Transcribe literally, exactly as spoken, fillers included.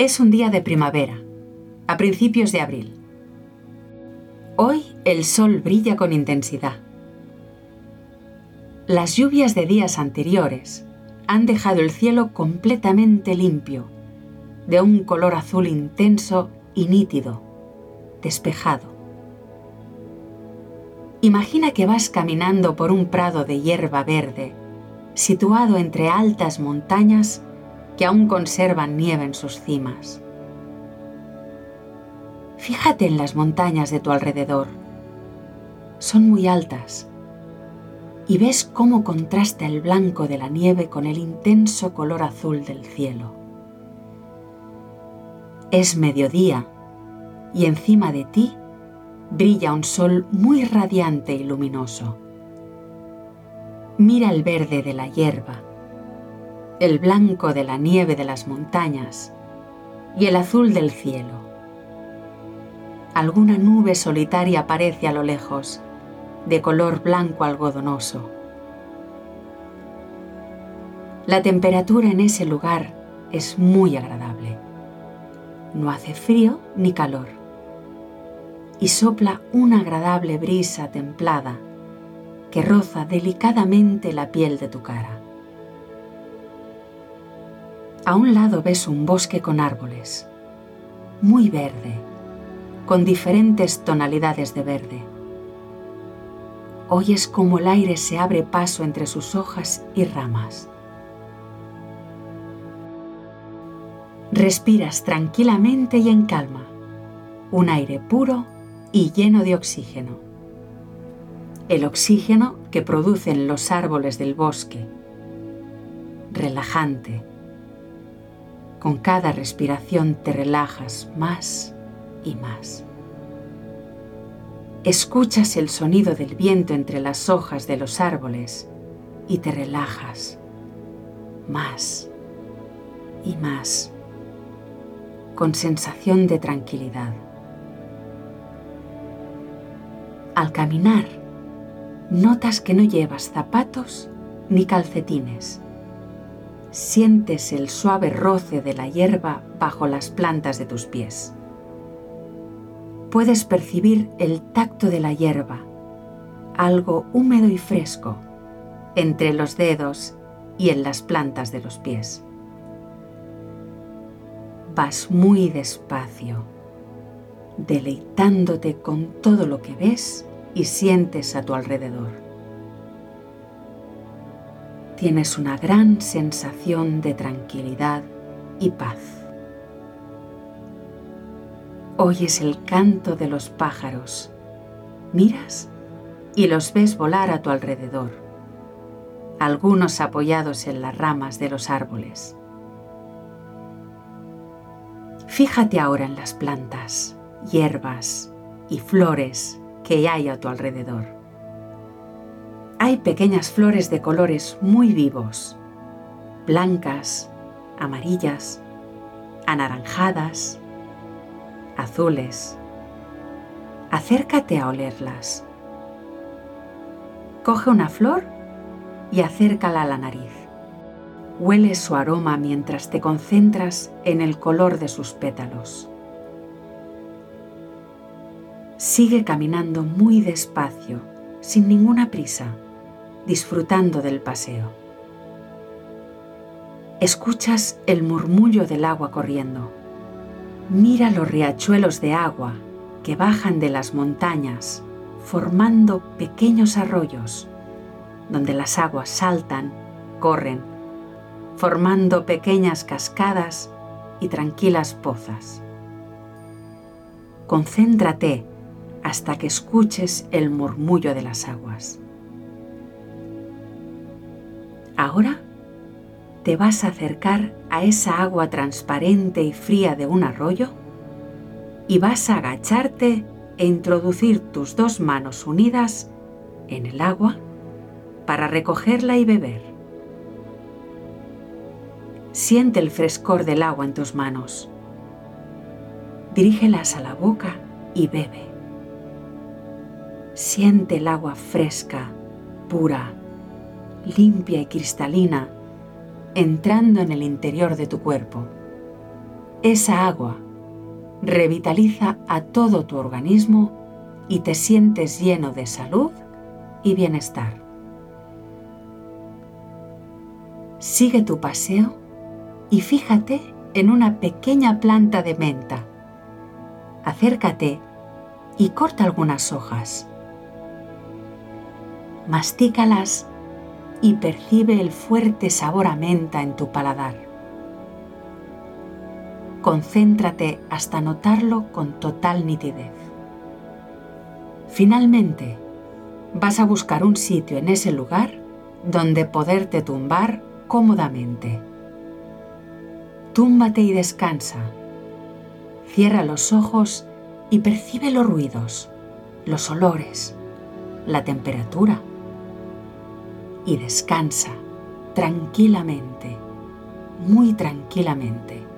Es un día de primavera, a principios de abril. Hoy el sol brilla con intensidad. Las lluvias de días anteriores han dejado el cielo completamente limpio, de un color azul intenso y nítido, despejado. Imagina que vas caminando por un prado de hierba verde, situado entre altas montañas que aún conservan nieve en sus cimas. Fíjate en las montañas de tu alrededor. Son muy altas y ves cómo contrasta el blanco de la nieve con el intenso color azul del cielo. Es mediodía y encima de ti brilla un sol muy radiante y luminoso. Mira el verde de la hierba, el blanco de la nieve de las montañas y el azul del cielo. Alguna nube solitaria aparece a lo lejos, de color blanco algodonoso. La temperatura en ese lugar es muy agradable. No hace frío ni calor y sopla una agradable brisa templada que roza delicadamente la piel de tu cara. A un lado ves un bosque con árboles, muy verde, con diferentes tonalidades de verde. Oyes cómo el aire se abre paso entre sus hojas y ramas. Respiras tranquilamente y en calma, un aire puro y lleno de oxígeno. El oxígeno que producen los árboles del bosque, relajante. Con cada respiración te relajas más y más. Escuchas el sonido del viento entre las hojas de los árboles y te relajas más y más, con sensación de tranquilidad. Al caminar, notas que no llevas zapatos ni calcetines. Sientes el suave roce de la hierba bajo las plantas de tus pies. Puedes percibir el tacto de la hierba, algo húmedo y fresco, entre los dedos y en las plantas de los pies. Vas muy despacio, deleitándote con todo lo que ves y sientes a tu alrededor. Tienes una gran sensación de tranquilidad y paz. Oyes el canto de los pájaros, miras y los ves volar a tu alrededor, algunos apoyados en las ramas de los árboles. Fíjate ahora en las plantas, hierbas y flores que hay a tu alrededor. Hay pequeñas flores de colores muy vivos, blancas, amarillas, anaranjadas, azules. Acércate a olerlas. Coge una flor y acércala a la nariz. Huele su aroma mientras te concentras en el color de sus pétalos. Sigue caminando muy despacio, sin ninguna prisa, disfrutando del paseo. Escuchas el murmullo del agua corriendo. Mira los riachuelos de agua que bajan de las montañas, formando pequeños arroyos, donde las aguas saltan, corren, formando pequeñas cascadas y tranquilas pozas. Concéntrate hasta que escuches el murmullo de las aguas. Ahora te vas a acercar a esa agua transparente y fría de un arroyo y vas a agacharte e introducir tus dos manos unidas en el agua para recogerla y beber. Siente el frescor del agua en tus manos. Dirígelas a la boca y bebe. Siente el agua fresca, pura, limpia y cristalina entrando en el interior de tu cuerpo. Esa agua revitaliza a todo tu organismo y te sientes lleno de salud y bienestar. Sigue tu paseo y fíjate en una pequeña planta de menta. Acércate y corta algunas hojas. Mastícalas y percibe el fuerte sabor a menta en tu paladar. Concéntrate hasta notarlo con total nitidez. Finalmente, vas a buscar un sitio en ese lugar donde poderte tumbar cómodamente. Túmbate y descansa. Cierra los ojos y percibe los ruidos, los olores, la temperatura. Y descansa tranquilamente, muy tranquilamente.